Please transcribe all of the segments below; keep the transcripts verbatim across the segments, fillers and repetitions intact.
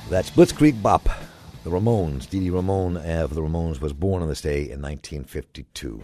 That's Blitzkrieg Bop, the Ramones. Dee Dee Ramone of the Ramones was born on this day in nineteen fifty-two.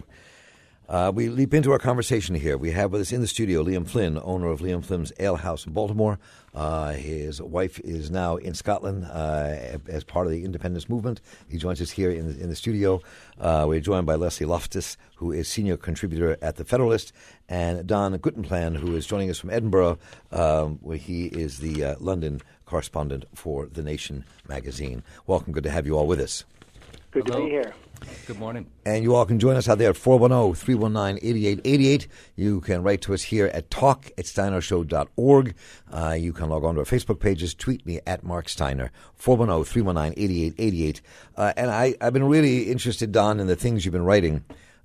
Uh, we leap into our conversation here. We have with us in the studio Liam Flynn, owner of Liam Flynn's Ale House in Baltimore. Uh, his wife is now in Scotland uh, as part of the independence movement. He joins us here in the, in the studio. Uh, we're joined by Leslie Loftus, who is senior contributor at The Federalist, and Don Guttenplan, who is joining us from Edinburgh, um, where he is the uh, London correspondent for The Nation magazine. Welcome. Good to have you all with us. Good Hello. to be here. Good morning. And you all can join us out there at four one zero, three one nine, eight eight eight eight. You can write to us here at talk at steiner show dot org. Uh, you can log on to our Facebook pages. Tweet me at Mark Steiner, four one zero, three one nine, eight eight eight eight. Uh, and I, I've been really interested, Don, in the things you've been writing.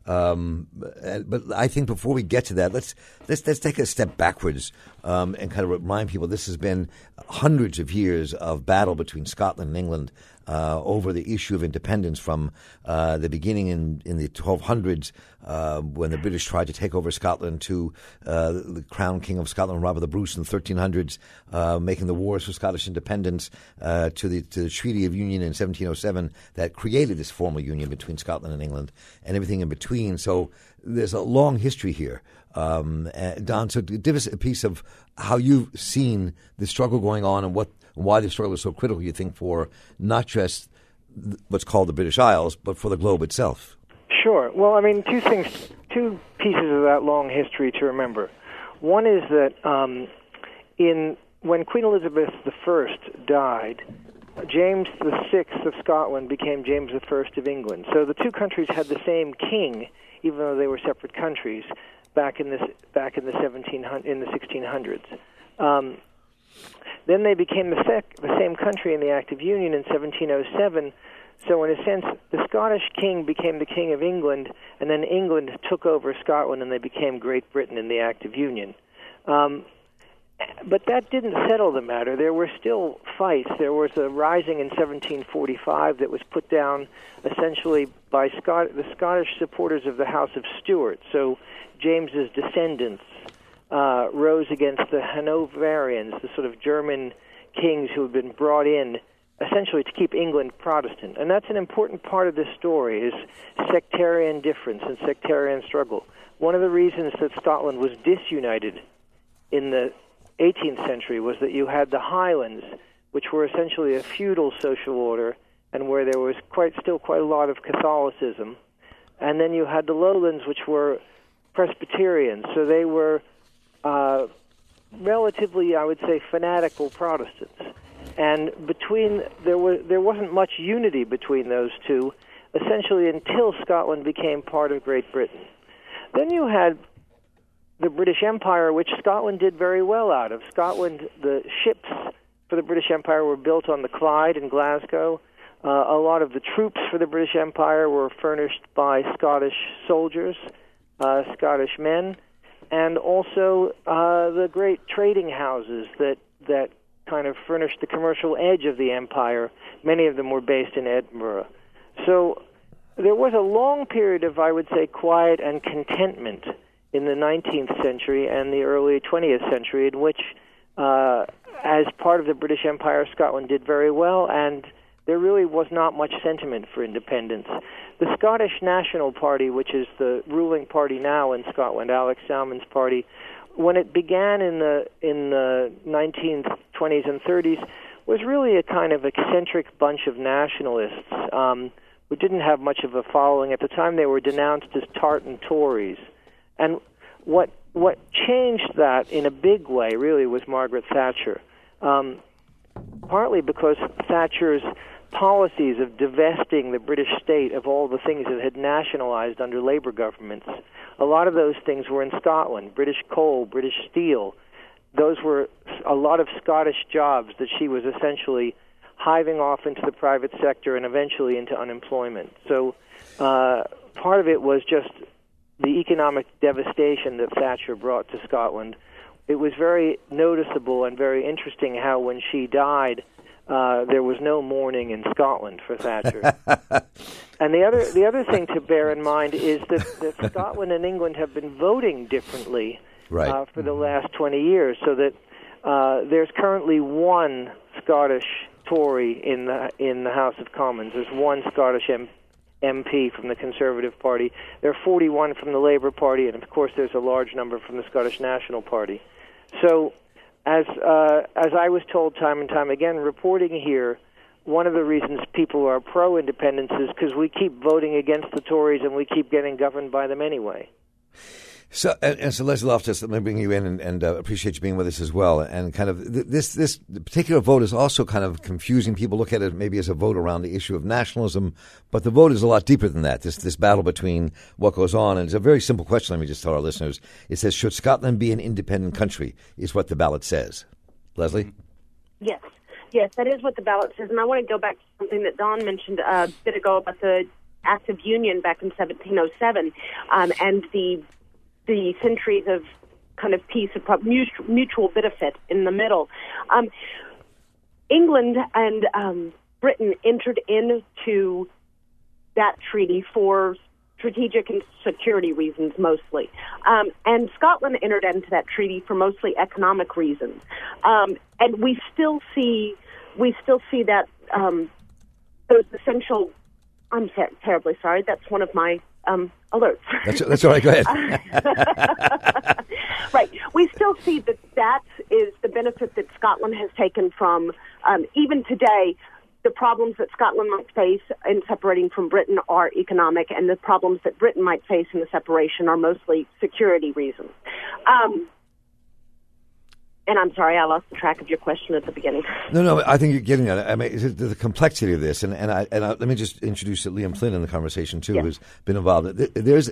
Um, but I think before we get to that, let's let's, let's take a step backwards um, and kind of remind people this has been hundreds of years of battle between Scotland and England uh, over the issue of independence from uh, the beginning in, in the twelve hundreds uh, when the British tried to take over Scotland to uh, the Crown King of Scotland, Robert the Bruce, in the thirteen hundreds, uh, making the wars for Scottish independence uh, to the to the Treaty of Union in seventeen oh seven that created this formal union between Scotland and England, and everything in between. So there's a long history here. Um, uh, Don, so give us a piece of how you've seen the struggle going on and what why the struggle is so critical, you think, for not just what's called the British Isles, but for the globe itself. Sure. Well, I mean, two things, two pieces of that long history to remember. One is that um, in when Queen Elizabeth the First died, James the Sixth of Scotland became James the First of England. So the two countries had the same king, even though they were separate countries, back in this back in the seventeen in the sixteen hundreds. Um, then they became the, sec, the same country in the Act of Union in seventeen oh seven. So in a sense, the Scottish king became the king of England, and then England took over Scotland, and they became Great Britain in the Act of Union. Um, But that didn't settle the matter. There were still fights. There was a rising in seventeen forty-five that was put down essentially by Scot- the Scottish supporters of the House of Stuart. So James's descendants uh, rose against the Hanoverians, the sort of German kings who had been brought in essentially to keep England Protestant. And that's an important part of this story, is sectarian difference and sectarian struggle. One of the reasons that Scotland was disunited in the eighteenth century was that you had the Highlands, which were essentially a feudal social order and where there was quite still quite a lot of Catholicism. And then you had the Lowlands, which were Presbyterians. So they were uh, relatively, I would say, fanatical Protestants. And between there was there wasn't much unity between those two, essentially until Scotland became part of Great Britain. Then you had the British Empire, which Scotland did very well out of. Scotland, the ships for the British Empire were built on the Clyde in Glasgow. Uh, a lot of the troops for the British Empire were furnished by Scottish soldiers, uh, Scottish men, and also uh, the great trading houses that that kind of furnished the commercial edge of the empire. Many of them were based in Edinburgh. So there was a long period of, I would say, quiet and contentment in the nineteenth century and the early twentieth century, in which, uh, as part of the British Empire, Scotland did very well, and there really was not much sentiment for independence. The Scottish National Party, which is the ruling party now in Scotland, Alex Salmond's party, when it began in the in the nineteen twenties and thirties, was really a kind of eccentric bunch of nationalists um, who didn't have much of a following. At the time, they were denounced as Tartan Tories. And what what changed that in a big way, really, was Margaret Thatcher, um, partly because Thatcher's policies of divesting the British state of all the things it had nationalized under Labour governments. A lot of those things were in Scotland, British coal, British steel. Those were a lot of Scottish jobs that she was essentially hiving off into the private sector and eventually into unemployment. So uh, part of it was just the economic devastation that Thatcher brought to Scotland. It was very noticeable and very interesting how when she died, uh, there was no mourning in Scotland for Thatcher. And the other the other thing to bear in mind is that, that Scotland and England have been voting differently right. uh, for the last twenty years, so that uh, there's currently one Scottish Tory in the in the House of Commons. There's one Scottish M- MP from the Conservative Party. There are forty-one from the Labour Party, and of course there's a large number from the Scottish National Party. So, as uh, as I was told time and time again, reporting here, one of the reasons people are pro-independence is because we keep voting against the Tories and we keep getting governed by them anyway. So, and, and so Leslie Loftus, let me bring you in and, and uh, appreciate you being with us as well. And kind of th- this this particular vote is also kind of confusing. People look at it maybe as a vote around the issue of nationalism, but the vote is a lot deeper than that. This this battle between what goes on, and it's a very simple question. Let me just tell our listeners. It says, should Scotland be an independent country, is what the ballot says. Leslie? Yes. Yes, that is what the ballot says. And I want to go back to something that Don mentioned a bit ago about the Act of Union back in seventeen oh seven um, and the the centuries of kind of peace and mutual benefit in the middle. Um, England and um, Britain entered into that treaty for strategic and security reasons mostly. Um, and Scotland entered into that treaty for mostly economic reasons. Um, and we still see we still see that um, those essential... I'm ter- terribly sorry. That's one of my um, alerts. That's, that's all right. Go ahead. Right. We still see that that is the benefit that Scotland has taken from, um, even today, the problems that Scotland might face in separating from Britain are economic, and the problems that Britain might face in the separation are mostly security reasons. Um, And I'm sorry, I lost track of your question at the beginning. No, no, I think you're getting at it. I mean, the, the complexity of this, and and, I, and I, let me just introduce Liam Flynn in the conversation too, yes. who's been involved. There's,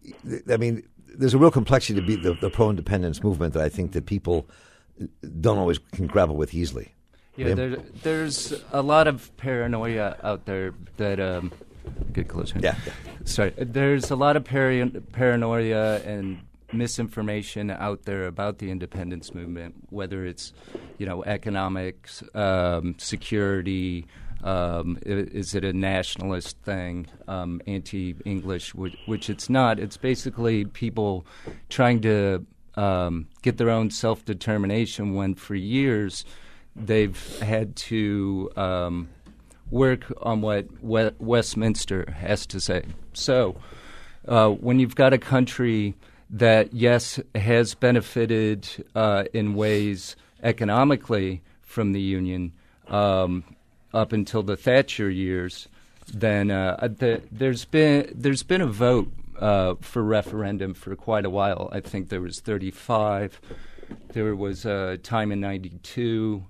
I mean, there's a real complexity to be the, the pro-independence movement that I think that people don't always can grapple with easily. Yeah, there, there's a lot of paranoia out there that. Um, get closer. Yeah, yeah. Sorry, there's a lot of pari- paranoia and misinformation out there about the independence movement, whether it's, you know, economics, um, security, um, is it a nationalist thing, um, anti-English, which, which it's not. It's basically people trying to um, get their own self-determination when for years they've had to um, work on what we- Westminster has to say. So uh, when you've got a country that, yes, has benefited uh, in ways economically from the Union um, up until the Thatcher years, then uh, the, there's been there's been a vote uh, for referendum for quite a while. I think there was thirty-five. There was a time in ninety-two.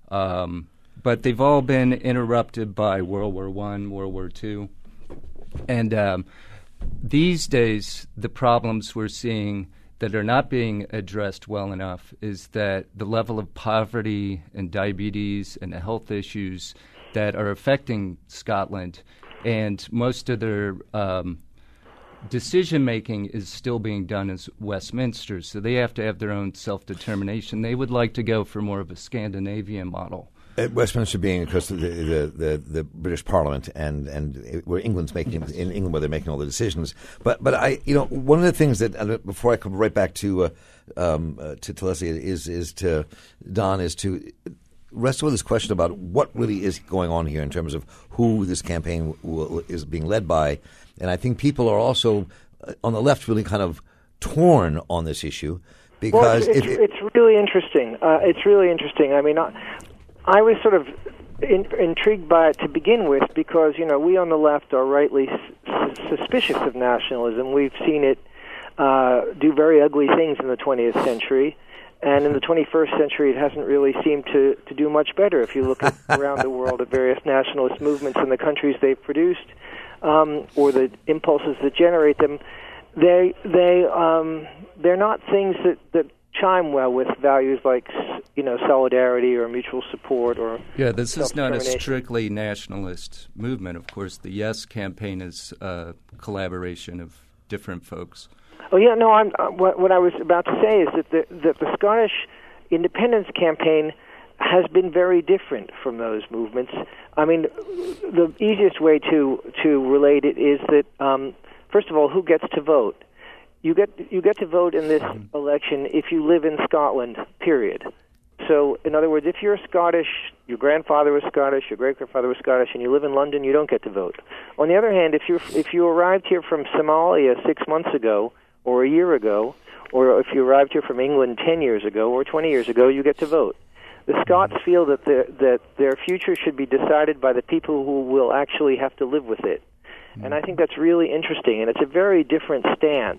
Um, but they've all been interrupted by World War One, World War Two. And um, these days, the problems we're seeing that are not being addressed well enough is that the level of poverty and diabetes and the health issues that are affecting Scotland, and most of their um, decision-making is still being done as Westminster, so they have to have their own self-determination. They would like to go for more of a Scandinavian model. Uh, Westminster being, of course, the, the the the British Parliament, and and it, where England's making in England where they're making all the decisions. But but I you know one of the things that uh, before I come right back to uh, um, uh, to, to Leslie is is to Don is to wrestle with this question about what really is going on here in terms of who this campaign will, is being led by, and I think people are also uh, on the left really kind of torn on this issue because well, it's, if, it's really interesting. Uh, it's really interesting. I mean. I, I was sort of in, intrigued by it to begin with because, you know, we on the left are rightly s- suspicious of nationalism. We've seen it uh, do very ugly things in the twentieth century, and in the twenty-first century it hasn't really seemed to, to do much better. If you look at, around the world at various nationalist movements in the countries they've produced um, or the impulses that generate them, they, they, um, they're not things that, that chime well with values like, you know, solidarity or mutual support or yeah. This is not a strictly nationalist movement. Of course, the Yes campaign is a collaboration of different folks. Oh yeah, no. I'm uh, what, what I was about to say is that the that the Scottish independence campaign has been very different from those movements. I mean, the easiest way to to relate it is that um, first of all, who gets to vote? You get you get to vote in this election if you live in Scotland, period. So, in other words, if you're Scottish, your grandfather was Scottish, your great-grandfather was Scottish, and you live in London, you don't get to vote. On the other hand, if you if you arrived here from Somalia six months ago or a year ago, or if you arrived here from England ten years ago or twenty years ago, you get to vote. The Scots feel that their, that their future should be decided by the people who will actually have to live with it. And I think that's really interesting, and it's a very different stance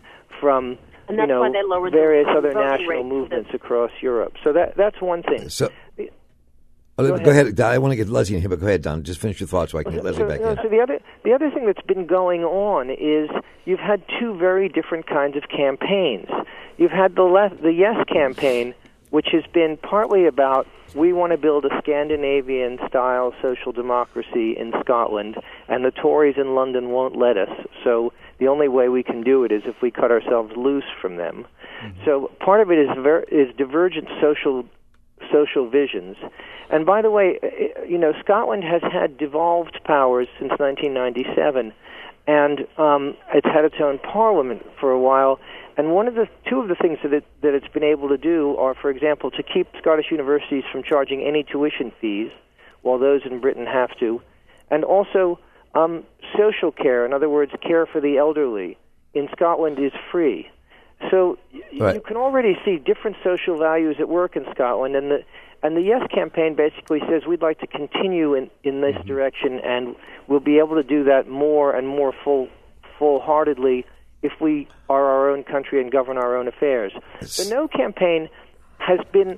from and you know various other national movements this. across Europe. So that that's one thing. So, the, oh, go, go ahead. ahead. Don, I want to get Leslie in here, but go ahead, Don. Just finish your thoughts so I can get Leslie so, back no, in. So the other the other thing that's been going on is you've had two very different kinds of campaigns. You've had the left, the Yes campaign, which has been partly about we want to build a Scandinavian-style social democracy in Scotland, and the Tories in London won't let us. So the only way we can do it is if we cut ourselves loose from them. Mm-hmm. So part of it is ver- is divergent social social visions. And by the way, you know, Scotland has had devolved powers since nineteen ninety-seven, and um, it's had its own parliament for a while. And one of the two of the things that it, that it's been able to do are, for example, to keep Scottish universities from charging any tuition fees, while those in Britain have to, and also um, social care. In other words, care for the elderly in Scotland is free. So y- right. you can already see different social values at work in Scotland, and the and the Yes campaign basically says we'd like to continue in, in this mm-hmm. direction, and we'll be able to do that more and more full full-heartedly if we are our own country and govern our own affairs. It's... The No campaign has been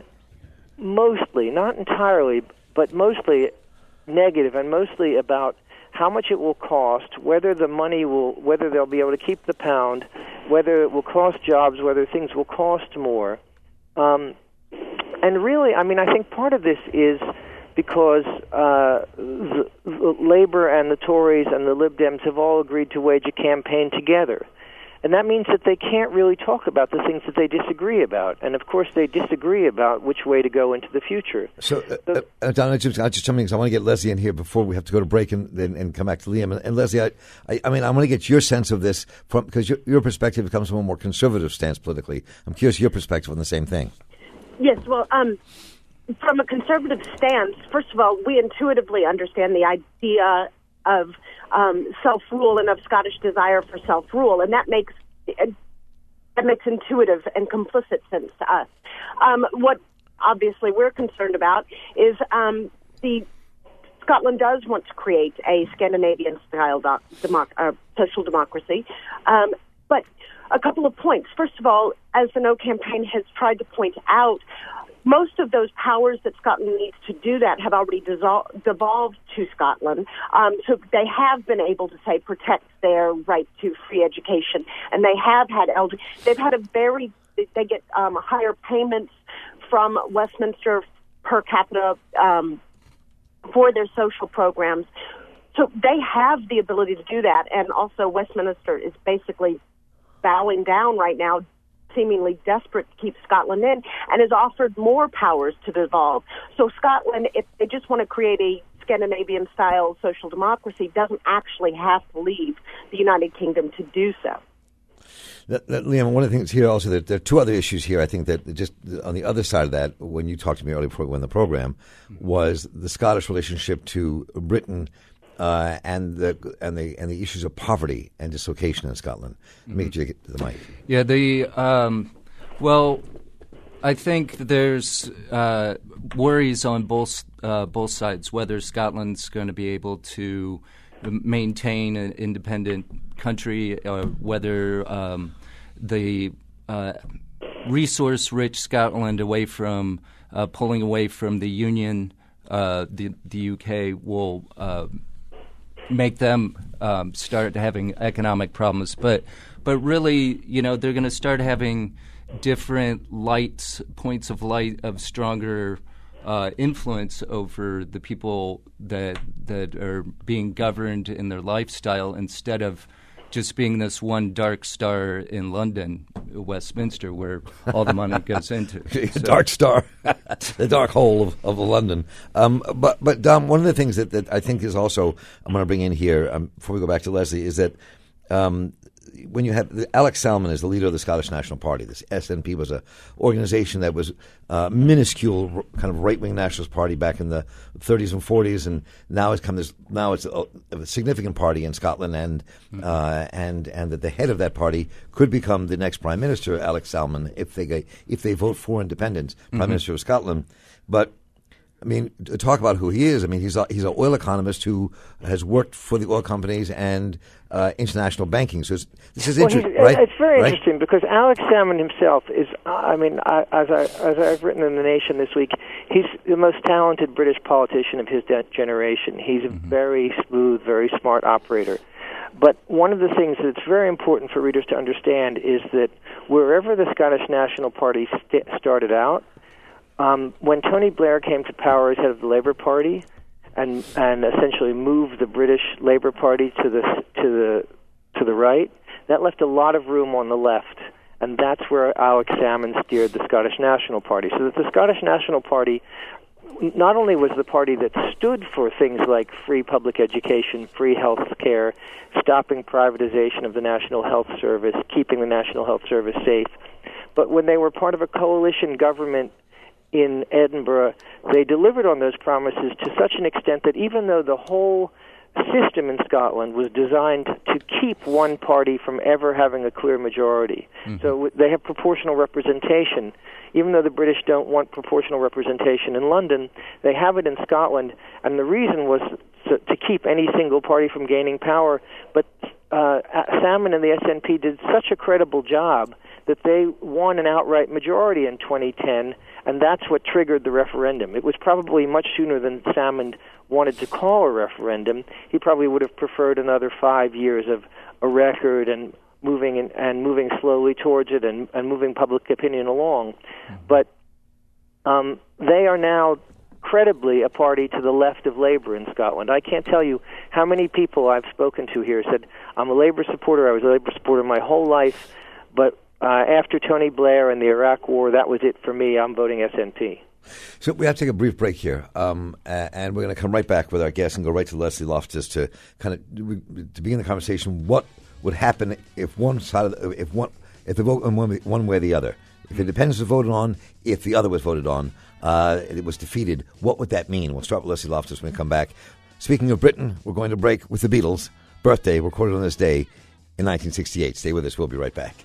mostly, not entirely, but mostly negative and mostly about how much it will cost, whether the money will, whether they'll be able to keep the pound, whether it will cost jobs, whether things will cost more. Um, and really, I mean, I think part of this is because uh, the, the Labour and the Tories and the Lib Dems have all agreed to wage a campaign together. And that means that they can't really talk about the things that they disagree about. And, of course, they disagree about which way to go into the future. So, uh, uh, Don, I just, I just because I want to get Leslie in here before we have to go to break and and, and come back to Liam. And, and Leslie, I, I, I mean, I want to get your sense of this from because your, your perspective comes from a more conservative stance politically. I'm curious your perspective on the same thing. Yes, well, um, from a conservative stance, first of all, we intuitively understand the idea of um, self-rule and of Scottish desire for self-rule, and that makes that makes intuitive and complicit sense to us. Um, what obviously we're concerned about is um, the Scotland does want to create a Scandinavian-style doc, democ- uh, social democracy, um, but a couple of points. First of all, as the No campaign has tried to point out, most of those powers that Scotland needs to do that have already dissol- devolved to Scotland. Um, so they have been able to, say, protect their right to free education. And they have had elder. They've had a very, they get um, higher payments from Westminster per capita um, for their social programs. So they have the ability to do that. And also Westminster is basically bowing down right now, seemingly desperate to keep Scotland in, and has offered more powers to devolve. So Scotland, if they just want to create a Scandinavian-style social democracy, doesn't actually have to leave the United Kingdom to do so. That, that, Liam, one of the things here also, that there are two other issues here, I think, that just on the other side of that, when you talked to me earlier before we went on the program, was the Scottish relationship to Britain Uh, and the and the and the issues of poverty and dislocation in Scotland. Let me get you to the mic. Yeah, the um, well, I think there's uh, worries on both uh, both sides whether Scotland's going to be able to maintain an independent country, or whether um, the uh, resource-rich Scotland, away from uh, pulling away from the Union, uh, the the U K will. Uh, make them um, start having economic problems. But but really, you know, they're going to start having different lights, points of light of stronger uh, influence over the people that that are being governed in their lifestyle, instead of just being this one dark star in London, Westminster, where all the money goes into. So. Dark star, the dark hole of, of London. Um, but, but Dom, one of the things that, that I think is also, I'm going to bring in here, um, before we go back to Leslie, is that um, when you have Alex Salmond is the leader of the Scottish National Party. This S N P was a organization that was uh, minuscule, kind of right wing nationalist party back in the thirties and forties, and now it's come this. Now it's a, a significant party in Scotland, and mm-hmm. uh, and and that the head of that party could become the next prime minister, Alex Salmond, if they if they vote for independence, prime mm-hmm. minister of Scotland, but. I mean, to talk about who he is, I mean, he's a, he's an oil economist who has worked for the oil companies and uh, international banking. So it's, this is well, interesting, right? It's very right? interesting because Alex Salmond himself is, I mean, I, as, I, as I've written in The Nation this week, he's the most talented British politician of his de- generation. He's a mm-hmm. very smooth, very smart operator. But one of the things that's very important for readers to understand is that wherever the Scottish National Party st- started out, Um, when Tony Blair came to power as head of the Labour Party, and and essentially moved the British Labour Party to the to the to the right, that left a lot of room on the left, and that's where Alex Salmond steered the Scottish National Party. So that the Scottish National Party not only was the party that stood for things like free public education, free health care, stopping privatization of the National Health Service, keeping the National Health Service safe, but when they were part of a coalition government in Edinburgh, they delivered on those promises to such an extent that even though the whole system in Scotland was designed to keep one party from ever having a clear majority, mm-hmm. so they have proportional representation. Even though the British don't want proportional representation in London, they have it in Scotland, and the reason was to, to keep any single party from gaining power. But uh, Salmond and the S N P did such a credible job that they won an outright majority in twenty ten, and that's what triggered the referendum. It was probably much sooner than Salmond wanted to call a referendum. He probably would have preferred another five years of a record and moving in, and moving slowly towards it and, and moving public opinion along. But um, they are now credibly a party to the left of Labour in Scotland. I can't tell you how many people I've spoken to here said, I'm a Labour supporter, I was a Labour supporter my whole life, but Uh, after Tony Blair and the Iraq War, that was it for me. I'm voting S N P. So we have to take a brief break here, um, and we're going to come right back with our guest and go right to Leslie Loftus to kind of to begin the conversation. What would happen if one side of the, if one if the vote went one, one way or the other? If independence was voted on, if the other was voted on, uh, it was defeated. What would that mean? We'll start with Leslie Loftus when we come back. Speaking of Britain, we're going to break with the Beatles' birthday, recorded on this day in nineteen sixty-eight. Stay with us. We'll be right back.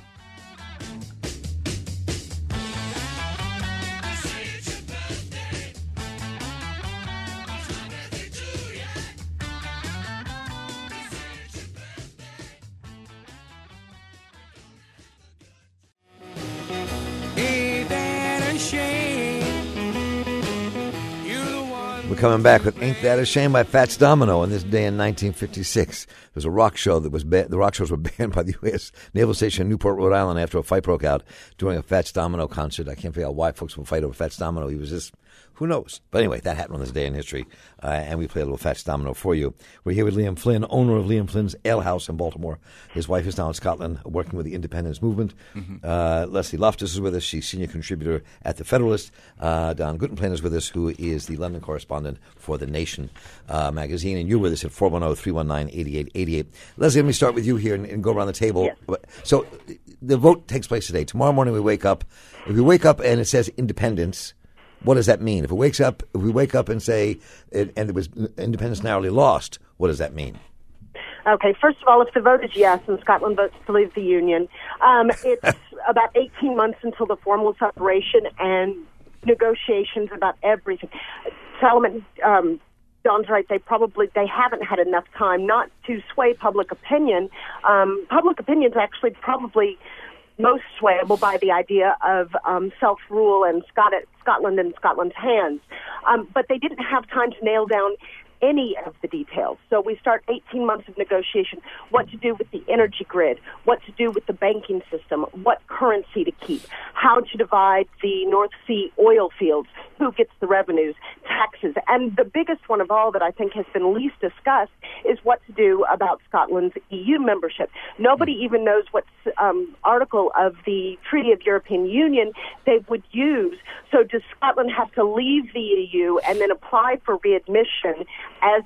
We're coming back with Ain't That a Shame by Fats Domino on this day in nineteen fifty-six. There was a rock show that was ba- the rock shows were banned by the U S Naval Station in Newport, Rhode Island after a fight broke out during a Fats Domino concert. I can't figure out why folks would fight over Fats Domino. He was just, who knows? But anyway, that happened on this day in history, uh, and we play a little Fats Domino for you. We're here with Liam Flynn, owner of Liam Flynn's Ale House in Baltimore. His wife is now in Scotland working with the independence movement. Mm-hmm. Uh, Leslie Loftus is with us. She's senior contributor at The Federalist. Uh, Don Guttenplain is with us, who is the London correspondent for The Nation uh, magazine. And you're with us at four one zero, three one nine, eight eight eight eight. Leslie, let me start with you here and, and go around the table. Yeah. So the vote takes place today. Tomorrow morning we wake up. If we wake up and it says independence, what does that mean? If it wakes up, if we wake up and say, it, and it was independence narrowly lost, what does that mean? Okay, first of all, if the vote is yes and Scotland votes to leave the Union, um, it's about eighteen months until the formal separation and negotiations about everything. Solomon, um, Don's right, they probably, they haven't had enough time not to sway public opinion. Um, public opinion is actually probably most swayable by the idea of um, self-rule and Scot- Scotland in Scotland's hands. Um, but they didn't have time to nail down any of the details. So we start eighteen months of negotiation, what to do with the energy grid, what to do with the banking system, what currency to keep, how to divide the North Sea oil fields, who gets the revenues, taxes. And the biggest one of all that I think has been least discussed is what to do about Scotland's E U membership. Nobody even knows what um, article of the Treaty of European Union they would use. So does Scotland have to leave the E U and then apply for readmission as a new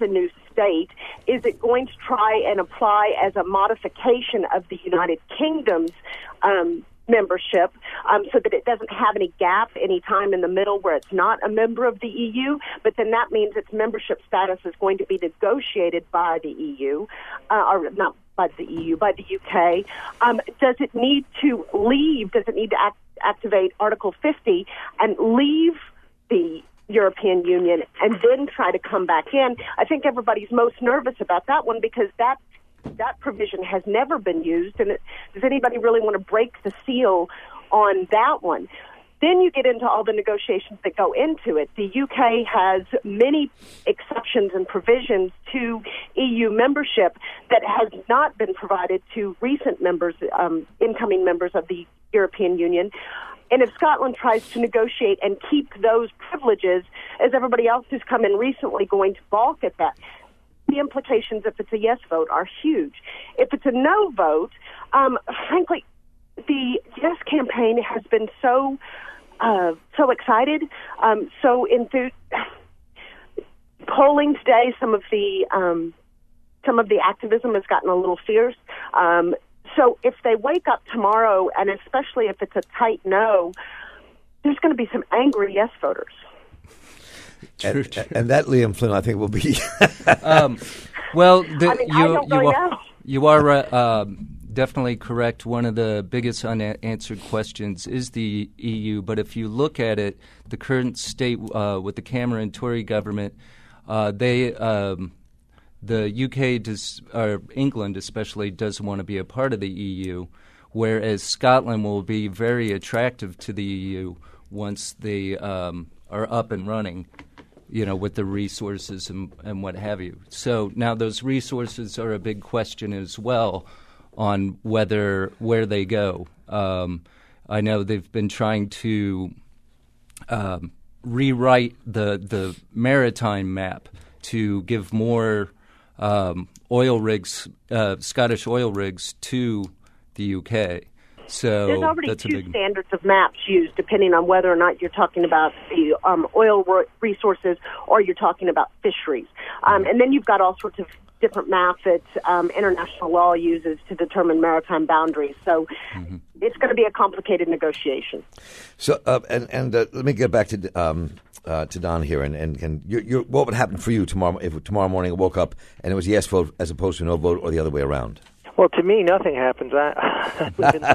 state? Is it going to try and apply as a modification of the United Kingdom's um, membership um, so that it doesn't have any gap, any time in the middle where it's not a member of the E U? But then that means its membership status is going to be negotiated by the E U, uh, or not by the E U, by the U K. Um, does it need to leave? Does it need to act, activate Article fifty and leave the European Union and then try to come back in? I think everybody's most nervous about that one because that that provision has never been used. And it, does anybody really want to break the seal on that one? Then you get into all the negotiations that go into it. The U K has many exceptions and provisions to E U membership that has not been provided to recent members, um, incoming members of the European Union. And if Scotland tries to negotiate and keep those privileges, is everybody else who's come in recently going to balk at that? The implications, if it's a yes vote, are huge. If it's a no vote, um, frankly, the yes campaign has been so uh, so excited, um, so enthused. Polling today, some of the um, some of the activism has gotten a little fierce. Um, so if they wake up tomorrow, and especially if it's a tight no, there's going to be some angry yes voters. And, and that, Liam Flynn, I think will be. um, well, the, I mean, you, I don't really you are, know. you are uh, um, definitely correct. One of the biggest unanswered questions is the E U. But if you look at it, the current state uh, with the Cameron Tory government, uh, they um, the U K does, or England especially, doesn't want to be a part of the E U, whereas Scotland will be very attractive to the E U once they um, are up and running, you know, with the resources and, and what have you. So now those resources are a big question as well on whether where they go. Um, I know they've been trying to um, rewrite the the maritime map to give more um, oil rigs, uh, Scottish oil rigs, to the U K. So there's already that's two a big standards of maps used, depending on whether or not you're talking about the um, oil resources or you're talking about fisheries. Um, and then you've got all sorts of different maps that um, international law uses to determine maritime boundaries. So mm-hmm. it's going to be a complicated negotiation. So, uh, and and uh, let me get back to um, uh, to Don here. And and, and you're, you're, what would happen for you tomorrow if tomorrow morning I woke up and it was a yes vote as opposed to a no vote, or the other way around? Well, to me, nothing happens. I,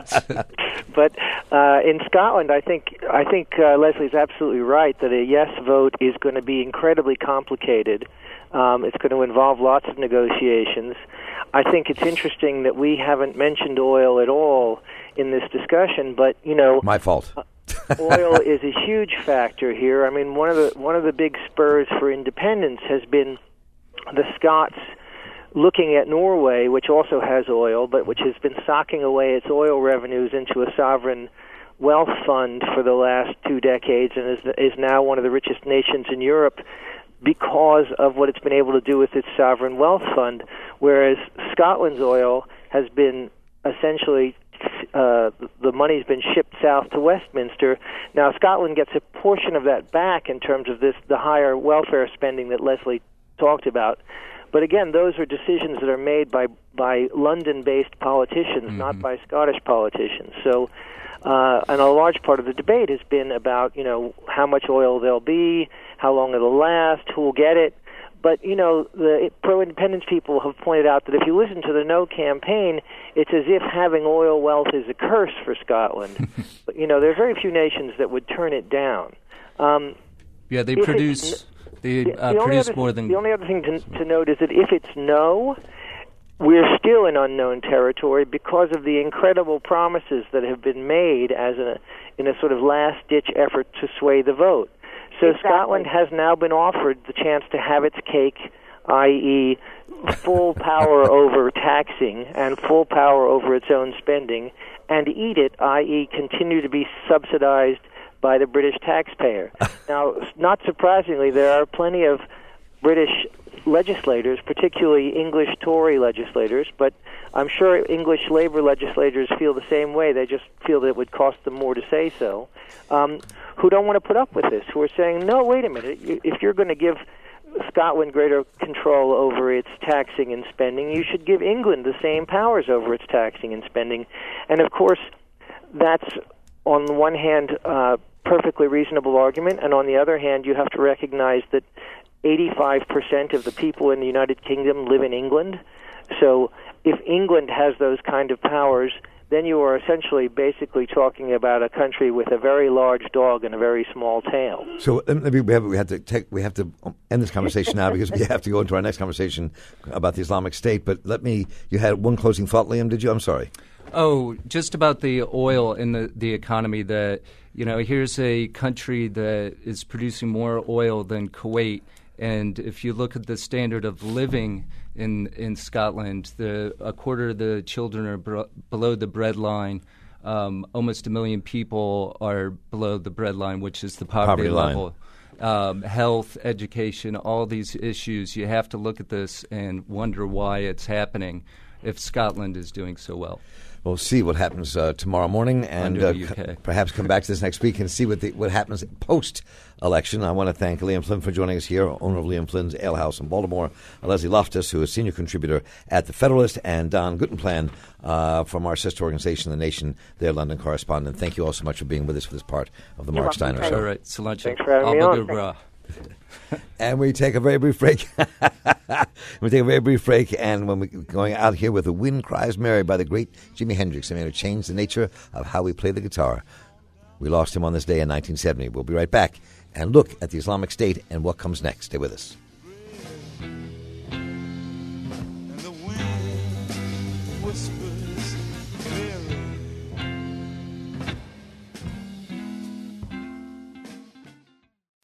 but uh, in Scotland, I think I think uh, Leslie's absolutely right that a yes vote is going to be incredibly complicated. Um, it's going to involve lots of negotiations. I think it's interesting that we haven't mentioned oil at all in this discussion. But you know, my fault. uh, oil is a huge factor here. I mean, one of the one of the big spurs for independence has been the Scots looking at Norway, which also has oil, but which has been socking away its oil revenues into a sovereign wealth fund for the last two decades and is, is now one of the richest nations in Europe because of what it's been able to do with its sovereign wealth fund, whereas Scotland's oil has been essentially uh, the money's been shipped south to Westminster. Now, Scotland gets a portion of that back in terms of this the higher welfare spending that Leslie talked about. But again, those are decisions that are made by, by London-based politicians, mm-hmm. not by Scottish politicians. So, uh, and a large part of the debate has been about, you know, how much oil there'll be, how long it'll last, who will get it. But, you know, the pro-independence people have pointed out that if you listen to the No campaign, it's as if having oil wealth is a curse for Scotland. But, you know, there are very few nations that would turn it down. Um, yeah, they produce... They uh, the, produce other, more than... the only other thing to, to note is that if it's no, we're still in unknown territory because of the incredible promises that have been made as a in a sort of last-ditch effort to sway the vote. So exactly. Scotland has now been offered the chance to have its cake, that is full power over taxing and full power over its own spending, and eat it, that is continue to be subsidized by the British taxpayer. Now, not surprisingly, there are plenty of British legislators, particularly English Tory legislators, but I'm sure English Labour legislators feel the same way. They just feel that it would cost them more to say so, um, who don't want to put up with this, who are saying, no, wait a minute, if you're going to give Scotland greater control over its taxing and spending, you should give England the same powers over its taxing and spending. And of course, that's on the one hand a perfectly reasonable argument, and on the other hand, you have to recognize that eighty-five percent of the people in the United Kingdom live in England. So if England has those kind of powers, then you are essentially basically talking about a country with a very large dog and a very small tail. So maybe we have, we have to take, we have to end this conversation now because we have to go into our next conversation about the Islamic State. But let me, you had one closing thought, Liam, did you? I'm sorry. Oh, just about the oil and the, the economy. That, you know, here's a country that is producing more oil than Kuwait. And if you look at the standard of living in in Scotland, the a quarter of the children are bro- below the breadline. Um, almost a million people are below the breadline, which is the poverty, poverty level. Um, health, education, all these issues. You have to look at this and wonder why it's happening if Scotland is doing so well. We'll see what happens uh, tomorrow morning, and uh, U K. c- perhaps come back to this next week and see what the, what happens post-election. I want to thank Liam Flynn for joining us here, owner of Liam Flynn's Ale House in Baltimore, Leslie Loftus, who is senior contributor at The Federalist, and Don Guttenplan uh, from our sister organization, The Nation, their London correspondent. Thank you all so much for being with us for this part of the You're Mark welcome. Steiner Show. All right, Salancha. Thanks for having me on. Bra. And we take a very brief break. we take a very brief break, and when we're going out here with "The Wind Cries Mary" by the great Jimi Hendrix, a man who changed the nature of how we play the guitar. We lost him on this day in nineteen seventy. We'll be right back and look at the Islamic State and what comes next. Stay with us. And the wind whispered